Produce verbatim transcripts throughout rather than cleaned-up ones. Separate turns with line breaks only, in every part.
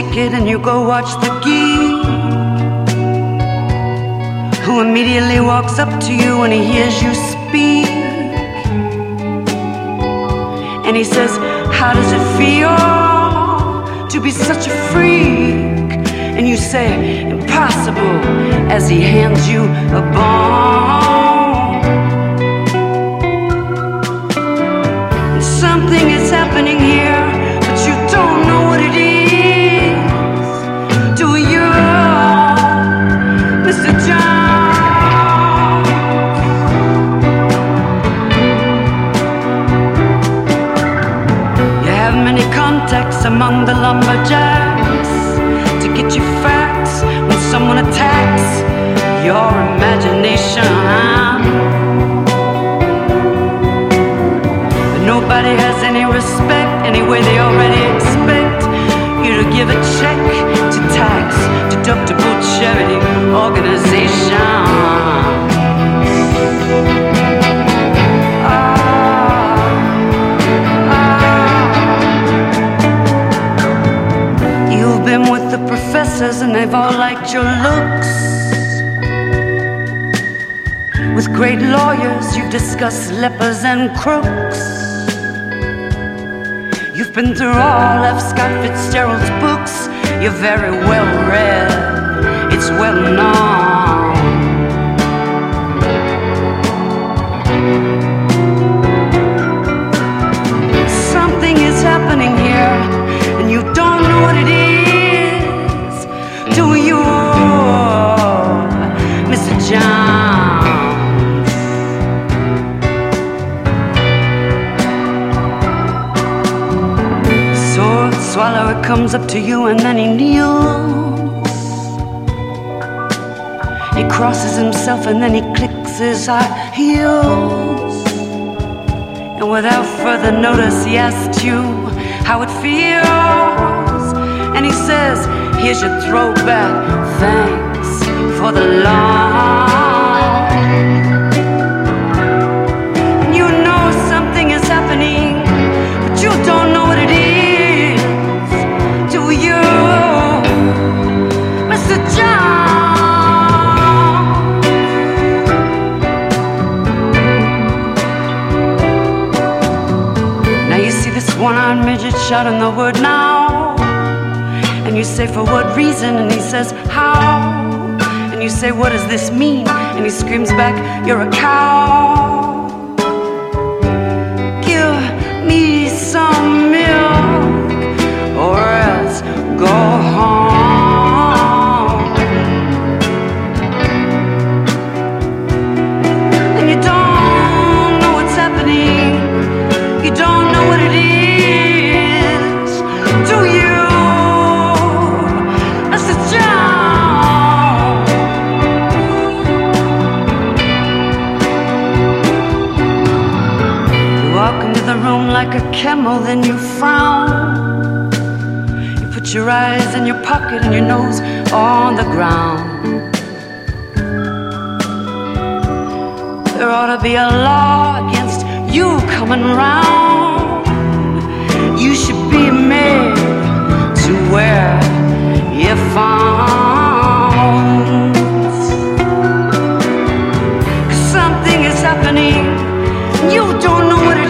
ticket and you go watch the geek, who immediately walks up to you when he hears you speak, and he says, how does it feel to be such a freak? And you say, impossible, as he hands you a bone. And something is happening here, but you don't know what it is, do you, Mister Jones? You have many contacts among the lumberjacks to get you facts when someone attacks your imagination. But nobody has any respect, anyway they already expect you to give a check to tax deductible charity organization. With the professors and they've all liked your looks. With great lawyers you've discussed lepers and crooks. You've been through all F. Scott Fitzgerald's books. You're very well read, it's well known. Something is happening here and you don't know what it is, do you, Mister Jones? Sword swallower comes up to you and then he kneels. He crosses himself and then he clicks his high heels. And without further notice he asks you how it feels. And he says, here's your throwback, thanks for the loan. And you know something is happening, but you don't know what it is, do you, Mister Jones? Now you see this one-eyed midget shouting the word now. And you say, for what reason? And he says, how? And you say, what does this mean? And he screams back, you're a cow. Give me some milk or else go home. And you don't know what's happening, you don't know what it is, do you? The room like a camel, then you frown. You put your eyes in your pocket and your nose on the ground. There ought to be a law against you coming round. You should be made to wear earphones. 'Cause something is happening, you don't know what it is.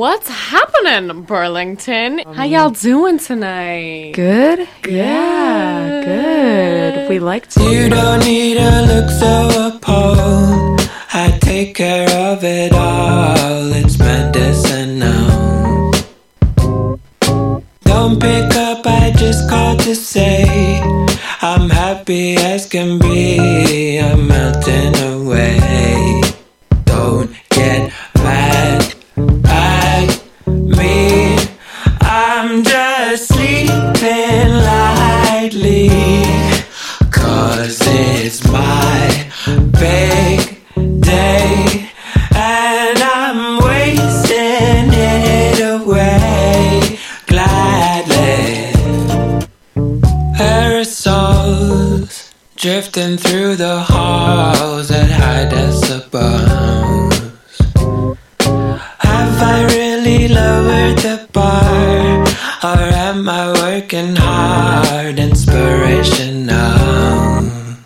What's happening, Burlington? How y'all doing tonight?
Good?
Good.
Yeah, good. We like to.
You don't need to look so appalled. I take care of it all. It's medicinal. Don't pick up, I just called to say I'm happy as can be. I'm melting away. Don't get mad at me. I'm just sleeping lightly, 'cause it's my big day and I'm wasting it away gladly. Aerosols drifting through the halls at high decibels. Have I really lowered the bar, or am I working hard? Inspirational.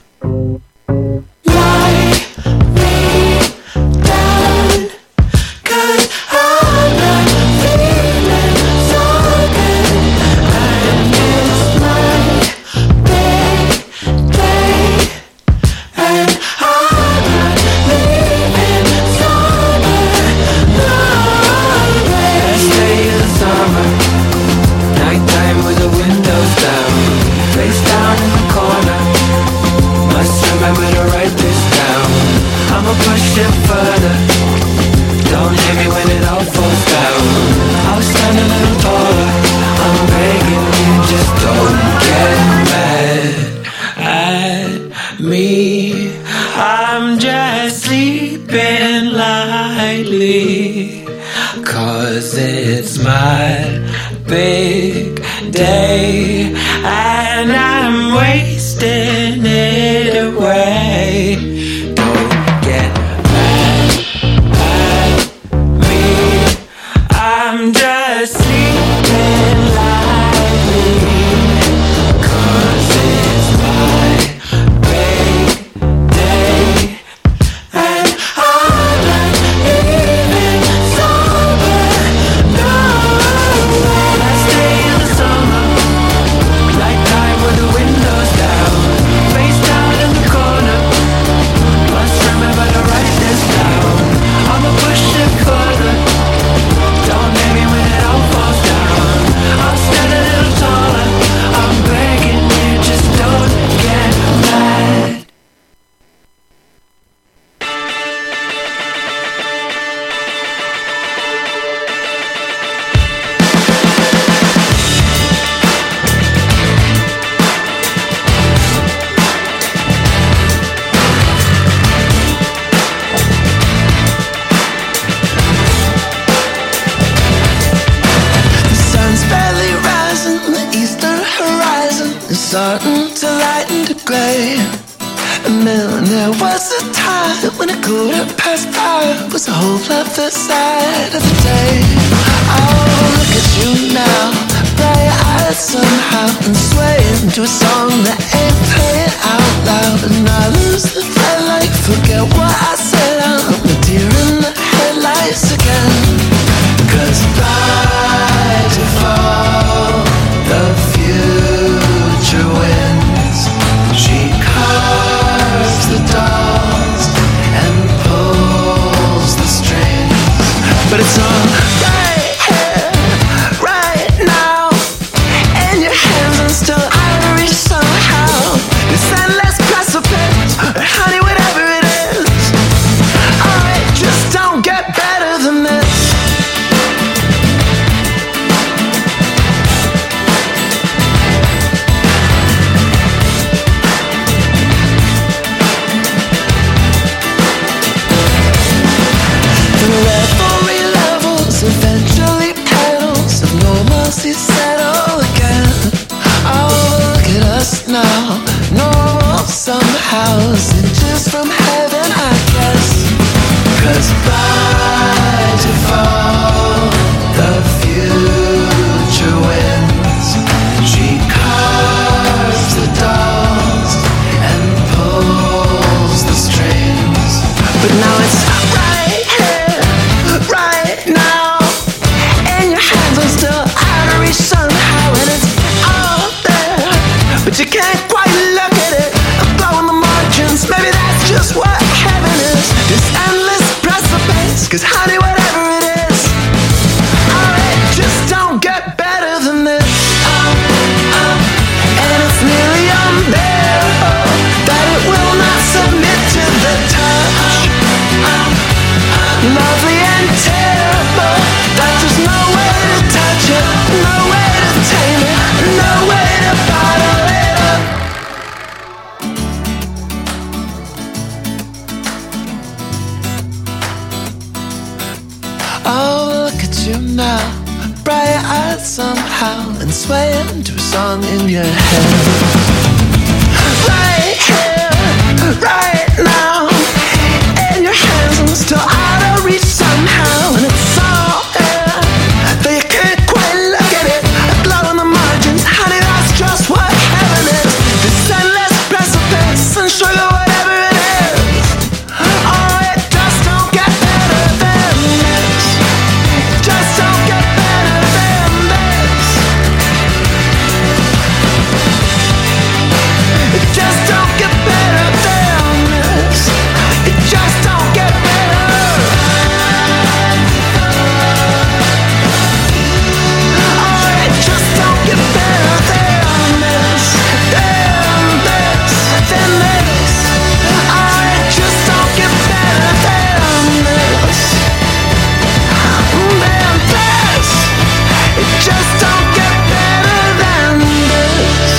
Lie me down, 'cause I'm not feeling so good. And it's my big day, and I'm not leaving summer. No way. Last day of the summer, nighttime with the windows down, face down in the corner. Must remember to write this down. I'ma push it further. Don't hit me when it all falls down. I'll stand a little taller. I'm begging you, just don't get mad at me. I'm just sleeping lightly, 'cause it's my big day and I'm wasting it away. Don't get mad at me. I'm just sleeping lightly, 'cause it's my big day and I'm not even sober. No way. Last day of the summer, nighttime with the windows down, face down in the corner. Must remember to write this down. I'ma push it further. Don't hit me when it all falls down. I'll stand a little taller. I'm begging you, just don't get mad. The sun's barely rising, the eastern horizon is starting to lighten to grey. And then there was a time when a quarter past five was the whole other side of the day. Oh, look at you now, bright-eyed somehow, and swaying to a song that ain't playing out loud. And I lose the thread, like forget what I said. I'm a deer in the headlights again. 'Cause by default, the future wins. She carves the dolls and pulls the strings, but it's all right. 'cause honey, whatever it is, oh, it just don't get better than this. Oh, oh, and it's nearly unbearable that it will not submit to the touch. Oh, oh, lovely and terrible, that there's no way to touch it, no way to tame it, no way to bottle it up. Oh, look at you now, bright-eyed somehow, and swaying to a song in your head. Right here, right now, in your hands, and still out of reach somehow, and it's all there, though you can't quite look at it. A glow on the margins, honey, that's just what heaven is. This endless precipice, and sugar, whatever it is. Oh, it just don't get better than this. It just don't get better than this. It just don't get better than this. It just don't get better. Oh, it just don't get better than this, than this, than this. Oh, it just don't get better than this, than this. It just don't get better than this.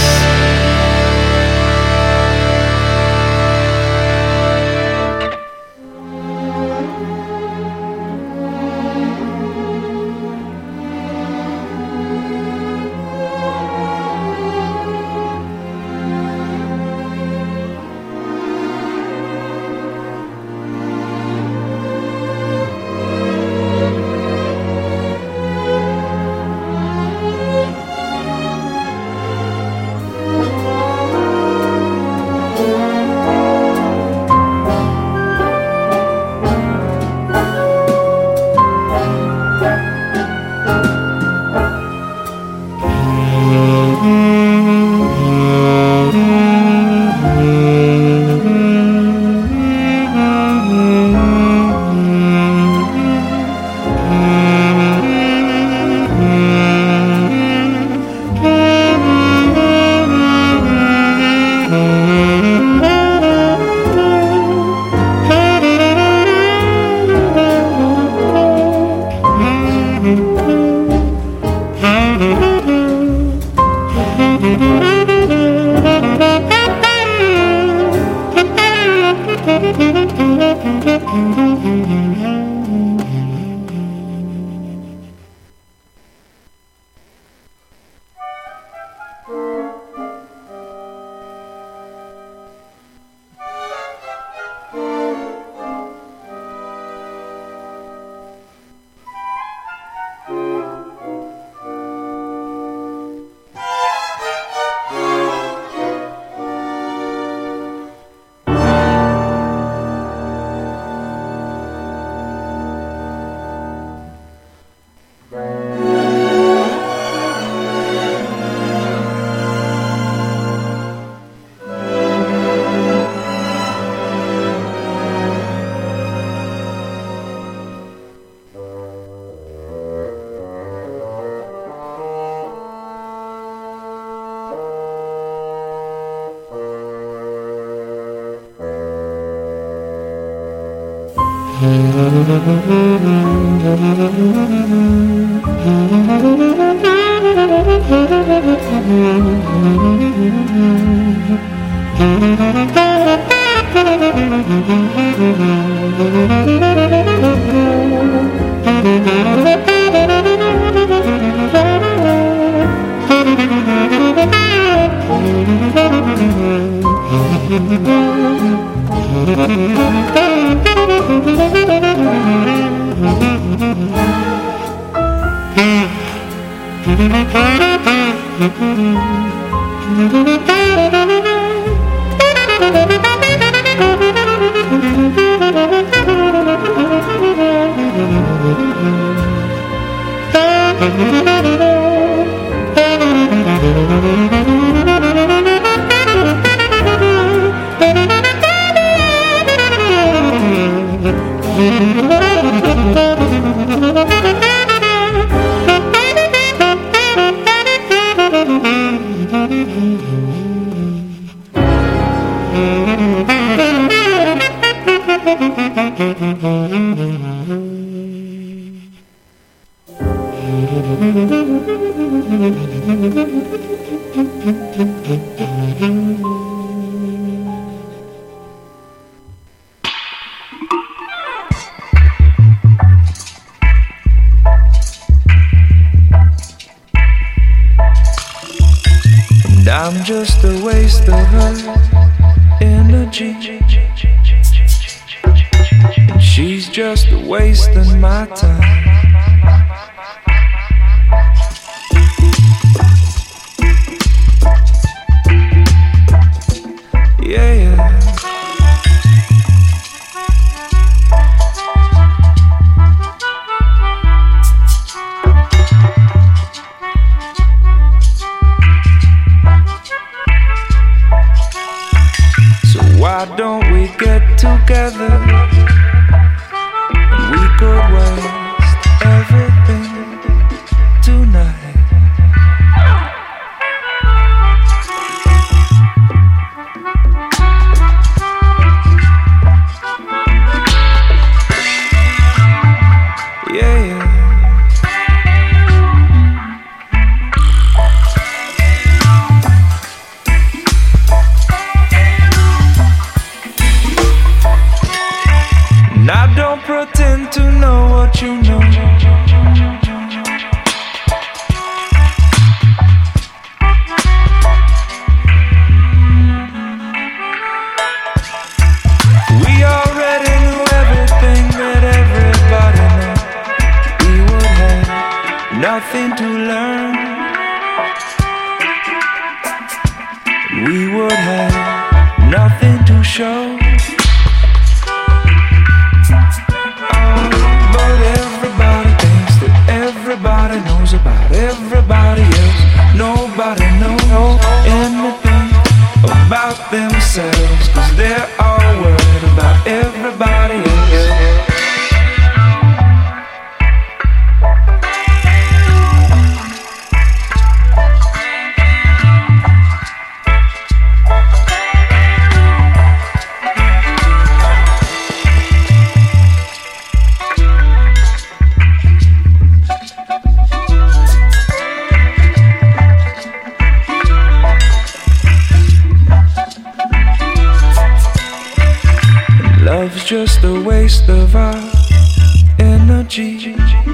Thank you.
I'm just a waste of her energy, and she's just a wasting my time. Yeah, yeah. Why don't we get together and we could waste everything tonight? Yeah, yeah. I don't pretend to know what you know. We already knew everything that everybody knew. We would have nothing to learn. We would have nothing to show. Everybody knows about everybody else. Nobody knows anything about themselves, 'cause they're all worried about everybody else. Love's just a waste of our energy,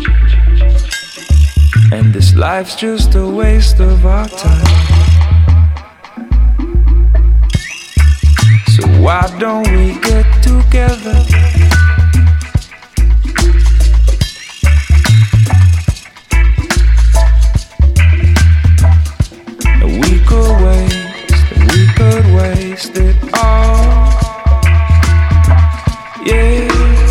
and this life's just a waste of our time. So why don't we get together and we could waste, we could waste it all. Yeah.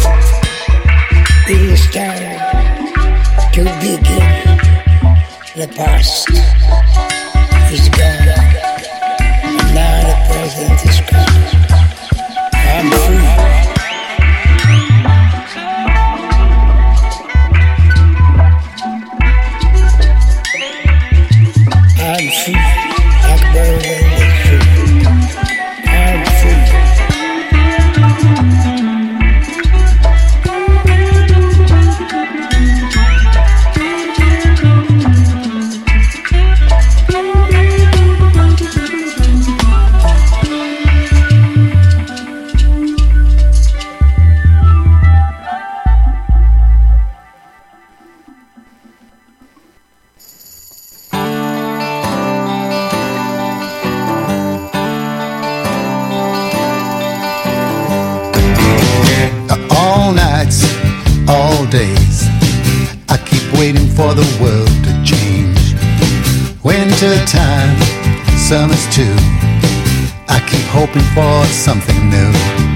It is time to begin. The past is gone, and now the present is come. I'm free. I'm free, like a bird in the tree. I'm free.
Days, I keep waiting for the world to change. Winter time, summer's too. I keep hoping for something new.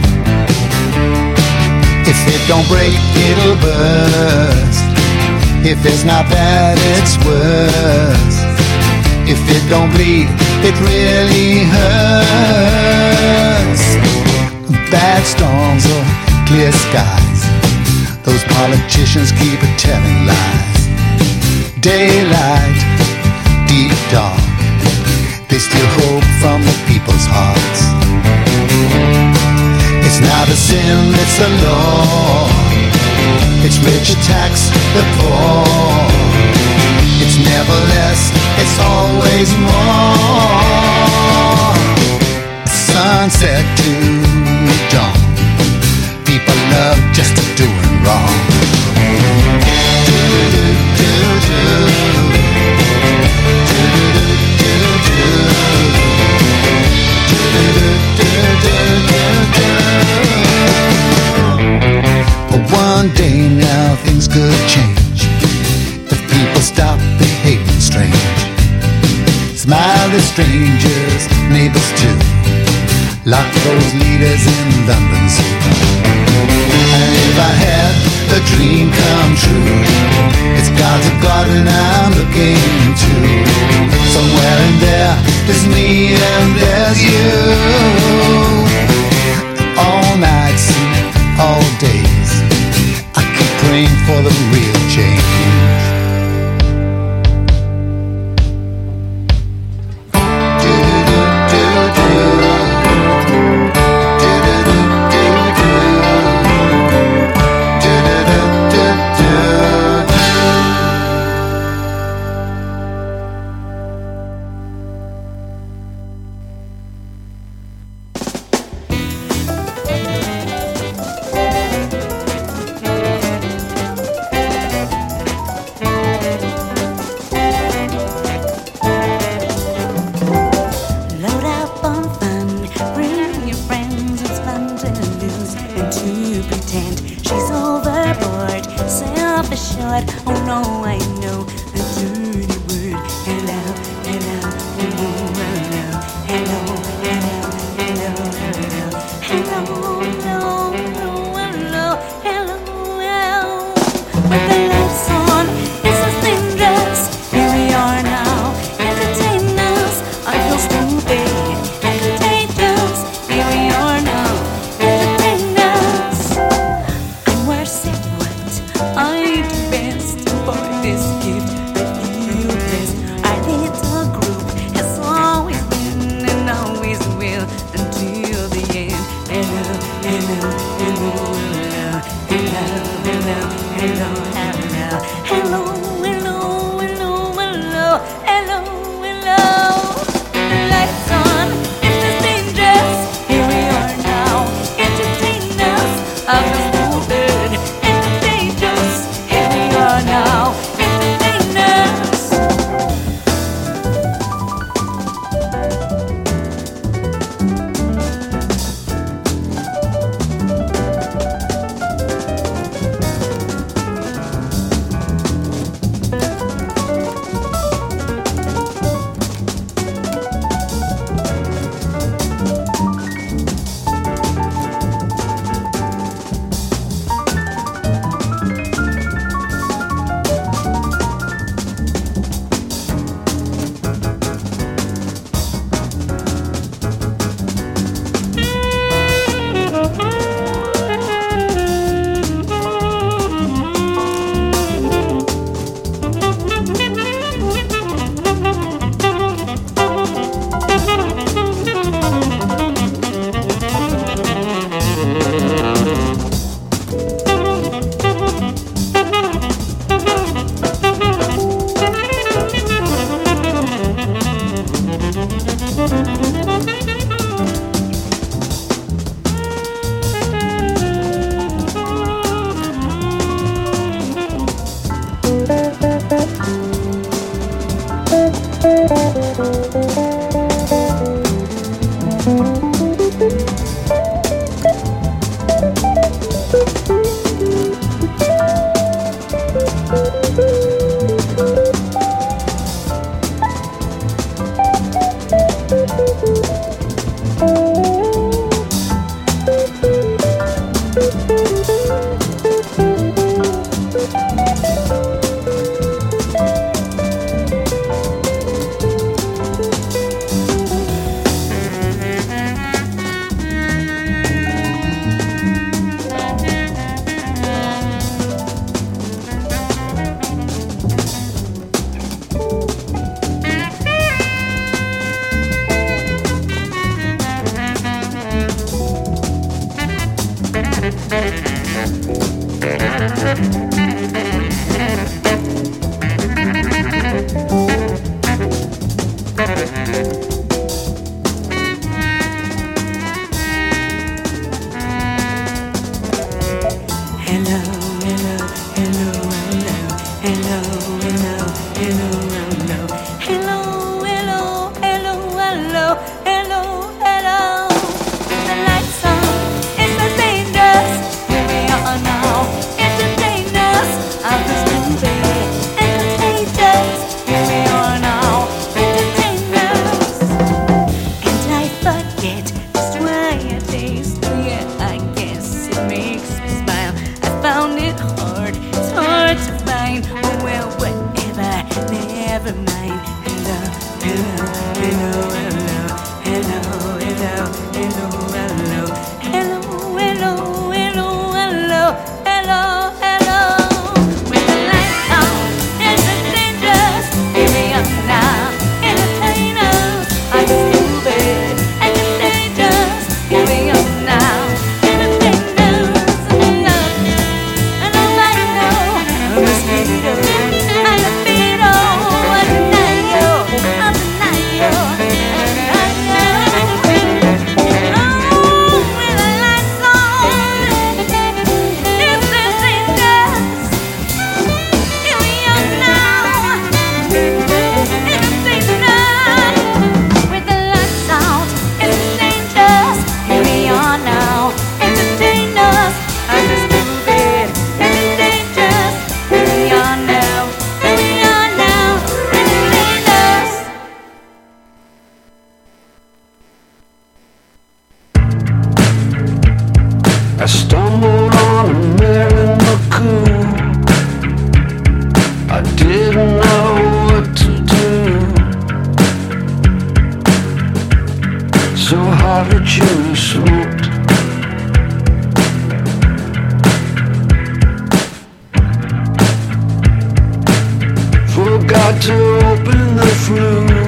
If it don't break, it'll burst. If it's not bad, it's worse. If it don't bleed, it really hurts. Bad storms or clear skies, those politicians keep telling lies. Daylight, deep dark, they still hope from the people's hearts. It's not a sin, it's the law. It's rich attacks the poor. days more. Sunset to dawn. People love just doing wrong. But one day now things could change if people stop behaving strange. Smile at strangers, neighbors too, like those leaders in London Zoo. And if I had a dream come true, it's God's a garden I'm looking to. Somewhere in there is me and there's you. All nights, all days, I keep praying for the real change.
every night. Hello, hello, hello, hello, hello, hello, hello, hello, hello, hello, hello, hello, hello, hello. With the lights on, it's a dangerous. Give me up now, entertain us. I'm stupid and contagious. Give me up now, entertain us. And all I know, a mosquito, and a beetle, and a nail, and a nail, and a nail. Oh, with the lights on, it's a dangerous. Give me up now, entertain us. With the lights out, it's dangerous. Here we are now, entertain us. I'm just stupid and dangerous. Here we are now, here we are now, entertain us.
I stumbled on a Mary McCoo. I didn't know what to do. So hard that you smoked. Forgot to open the flue,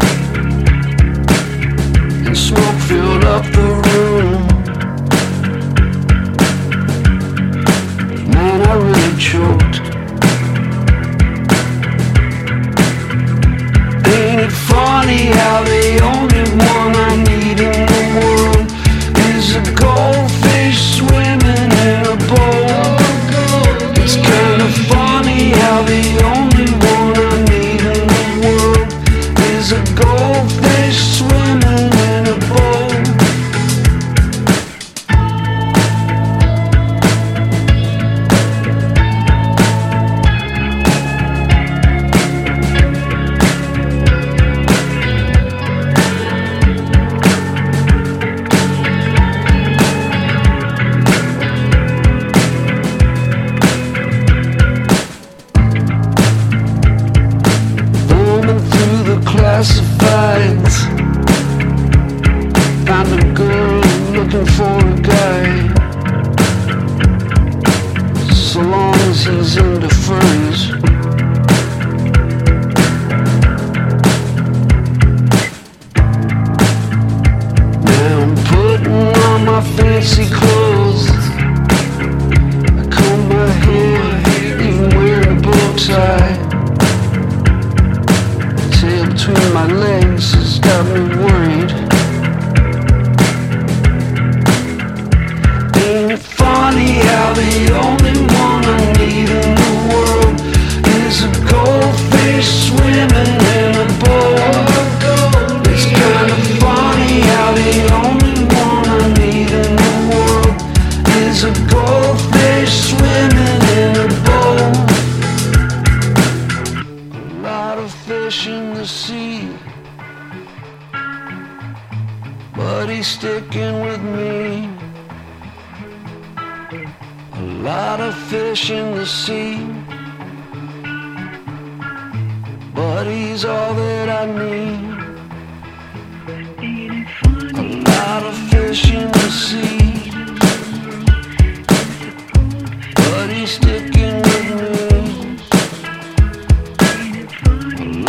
and smoke filled up the room. Man, I really choked. Ain't it funny how the only one I need in the world is a goldfish swimming in a bowl? It's kind of funny how the only one I need in the world is a goldfish swimming in a bowl. Thumbing through the classifieds, found a girl looking for a guy. So long as he's into furries. Now I'm putting on my fancy clothes. I comb my hair, even wearing a bow tie. Tail between my legs has got me worried. Ain't it funny how the only one I need in the world is a goldfish swimming in a bowl? It's kind of funny how the only one I need in the world is a goldfish swimming in a bowl. A lot of fish in the sea, but he's sticking with me. A lot of fish in the sea, but he's all that I need. A lot of fish in the sea, but he's sticking